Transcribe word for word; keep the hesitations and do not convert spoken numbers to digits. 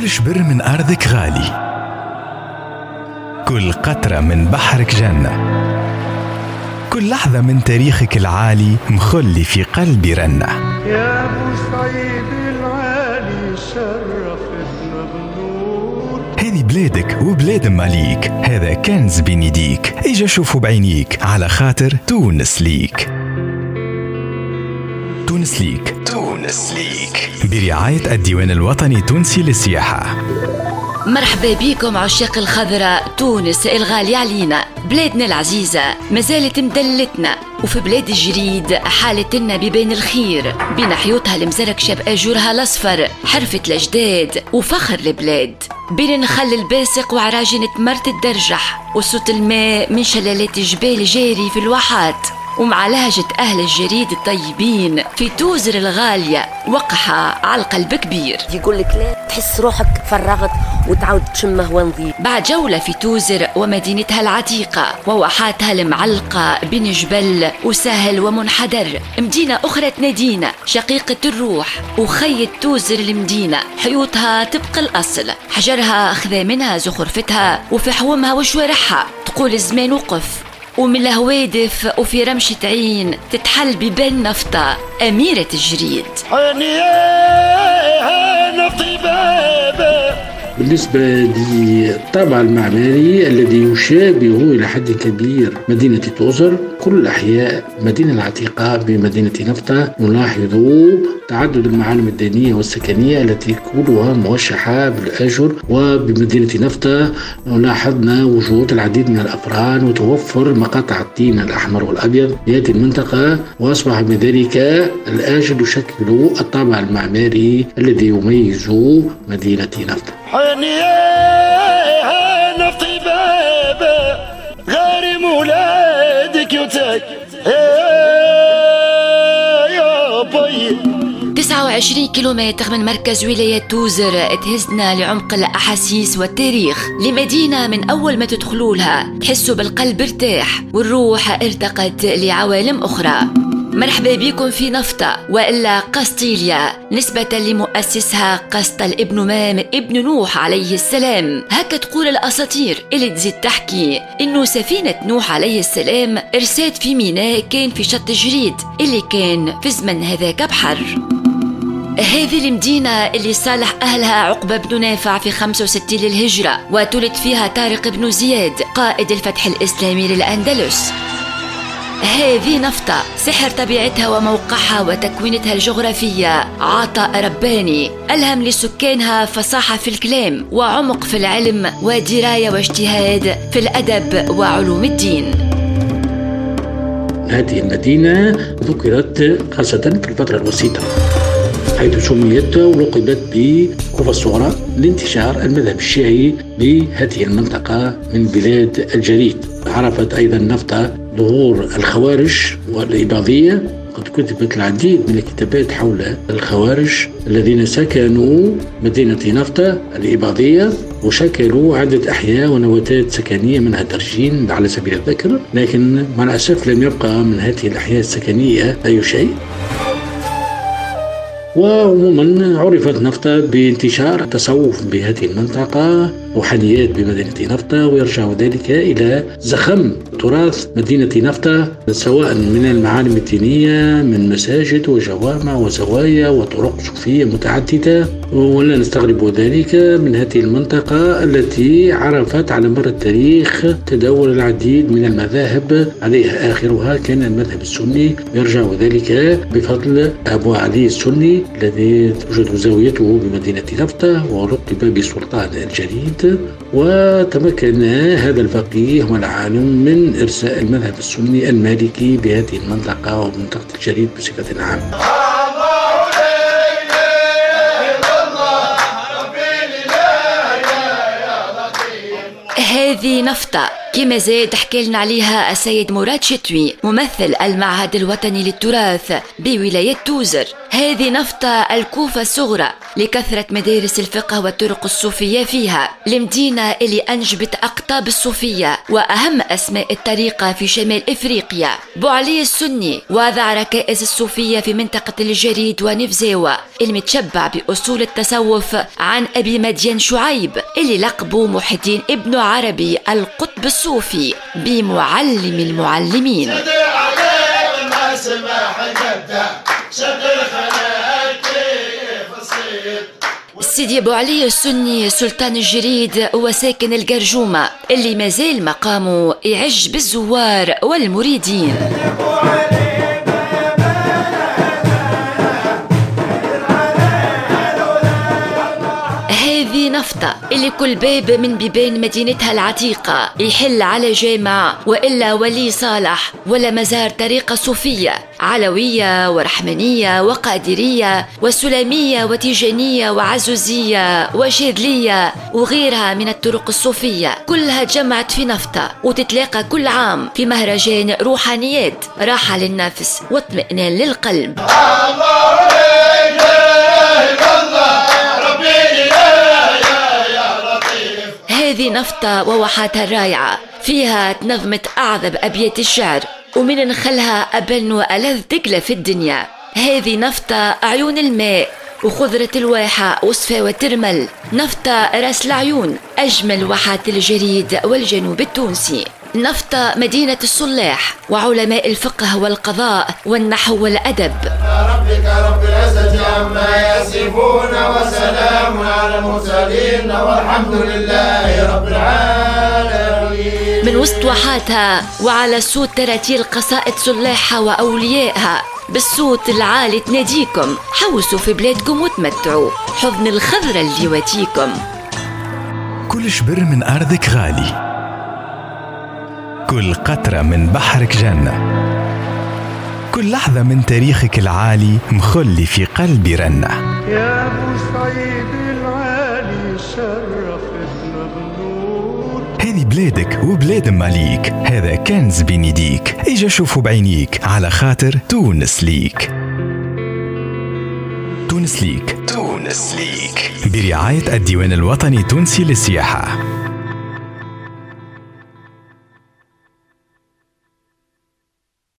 كل شبر من أرضك غالي، كل قطرة من بحرك جنة، كل لحظة من تاريخك العالي مخلي في قلبي رنة. يا بوسعيد العالي شرفتنا بنور. هذه بلادك وبلاد ماليك، هذا كنز بين يديك، اجا شوفوا بعينيك على خاطر تونس ليك. تونس ليك، تونس ليك برعاية الديوان الوطني التونسي للسياحة. مرحبا بكم عشاق الخضراء، تونس الغالية علينا، بلادنا العزيزة مازالت مدلتنا، وفي بلاد الجريد حالتنا ببين الخير، بين حيوتها المزركشة بأجورها الأصفر، حرفة الأجداد وفخر البلاد، بين نخل الباسق وعراجنة مرت الدرجح، وصوت الماء من شلالات الجبال جاري في الواحات، ومع لهجة أهل الجريد الطيبين في توزر الغالية وقحة على القلب كبير. يقول لك لا تحس روحك فرغت وتعود تشمه ونظيف. بعد جولة في توزر ومدينتها العتيقة وواحاتها المعلقة بين جبل وسهل ومنحدر، مدينة أخرى تنادينا شقيقة الروح وخية توزر المدينة، حيوتها تبقى الأصل، حجرها أخذ منها زخرفتها وفي حومها وشوارعها تقول الزمان وقف، ومن الهوادف وفي رمشة عين تتحل ببان نفطة أميرة الجريد. بالنسبة للطابع المعماري الذي يشابه إلى حد كبير مدينة توزر، كل أحياء مدينة العتيقة بمدينة نفطة نلاحظ تعدد المعالم الدينية والسكنية التي كلها موشحة بالآجر، وبمدينة نفطة لاحظنا وجود العديد من الأفران وتوفر مقاطع الطين الأحمر والأبيض في هذه المنطقة، وأصبح بذلك الآجر يشكل الطابع المعماري الذي يميز مدينة نفطة. نفطي بابا غير مولادك يوتك يا بي. تسعة وعشرين كيلومتر من مركز ولاية توزر تهزنا لعمق الأحاسيس والتاريخ، لمدينة من أول ما تدخلوا لها تحسوا بالقلب ارتاح والروح ارتقت لعوالم أخرى. مرحبا بكم في نفطة وإلا قسطيليا، نسبة لمؤسسها قسطل ابن مام ابن نوح عليه السلام. هكا تقول الأساطير اللي تزيد تحكي إنه سفينة نوح عليه السلام ارسات في ميناء كان في شط جريد اللي كان في زمن هذاك بحر. هذه المدينة اللي صالح أهلها عقبة بن نافع في خمسة وستين للهجرة، وتولد فيها طارق بن زياد قائد الفتح الإسلامي للأندلس. هذه نفطة سحر طبيعتها وموقعها وتكوينتها الجغرافية عطاء رباني ألهم لسكانها فصاحة في الكلام وعمق في العلم ودراية واجتهاد في الأدب وعلوم الدين. هذه المدينة ذكرت خاصة في الفترة الوسيطة، حيث سميت ولقبت بكوفة الصغرى لانتشار المذهب الشيعي بهذه المنطقة من بلاد الجريد. عرفت أيضا نفطة ظهور الخوارج والإباضية، قد كتبت العديد من الكتابات حول الخوارج الذين سكنوا مدينة نفطة الإباضية وشكلوا عدة أحياء ونواتات سكنية منها درجين على سبيل الذكر، لكن مع الأسف لم يبقى من هذه الأحياء السكنية أي شيء. وعموما عرفت نفطة بانتشار التصوف بهذه المنطقة، روحانيات بمدينة نفطة، ويرجع ذلك إلى زخم تراث مدينة نفطة سواء من المعالم الدينية من مساجد وجوامع وزوايا وطرق صوفية متعددة، ولا نستغرب ذلك من هذه المنطقة التي عرفت على مر التاريخ تداول العديد من المذاهب، عليها آخرها كان المذهب السني، يرجع ذلك بفضل أبو علي السني الذي توجد زاويته بمدينة نفطة ولقب بسلطان الجريد. وتمكن هذا الفقيه والعالم من إرساء المذهب السني المالكي بهذه المنطقة ومنطقة الجريد بصفة عامة. هذه نفطة كما زاد حكى لنا عليها السيد مراد شتوي ممثل المعهد الوطني للتراث بولاية توزر. هذه نفطة الكوفة الصغرى لكثرة مدارس الفقه والطرق الصوفية فيها، المدينة اللي أنجبت أقطاب الصوفية وأهم أسماء الطريقة في شمال إفريقيا. بوعلي السني وضع ركائز الصوفية في منطقة الجريد ونفزاوة المتشبع بأصول التصوف عن أبي مدين شعيب اللي لقبه محي الدين ابن عربي القطب الصوفي بمعلم المعلمين. سيدي أبو علي السني سلطان الجريد وساكن الجرجومة اللي مازال مقامه يعج بالزوار والمريدين. هذه نفطة اللي كل باب من بيبان مدينتها العتيقة يحل على جامع وإلا ولي صالح ولا مزار طريقة صوفية علوية ورحمنية وقادرية وسلامية وتيجانية وعزوزية وشاذلية وغيرها من الطرق الصوفية، كلها جمعت في نفطة وتتلاقى كل عام في مهرجان روحانيات، راحة للنفس واطمئنان للقلب. هذه نفطة وواحاتها الرائعة فيها تنظمت أعذب أبيات الشعر ومن نخلها أبن وألذ دقلة في الدنيا. هذه نفطة عيون الماء وخضرة الواحة وصفة وترمل، نفطة راس العيون أجمل واحات الجريد والجنوب التونسي، نفطة مدينة الصلاح وعلماء الفقه والقضاء والنحو والأدب. ربك رب العزة عما يصفون وسلام على المرسلين والحمد لله رب العالمين. من وسط واحاتها وعلى صوت تراتيل قصائد صلاحها وأوليائها بالصوت العالي تناديكم حوسوا في بلادكم وتمتعوا، حضن الخضرة اللي يواتيكم. كل شبر من أرضك غالي، كل قطرة من بحرك جنة، كل لحظة من تاريخك العالي مخلي في قلبي رنة. يا أبو سعيد العالي شرفتنا بالنور. هذه بلادك وبلاد ماليك، هذا كنز بين يديك، اجا شوفوا بعينيك على خاطر تونس ليك. تونس ليك، تونس ليك برعاية الديوان الوطني التونسي للسياحة.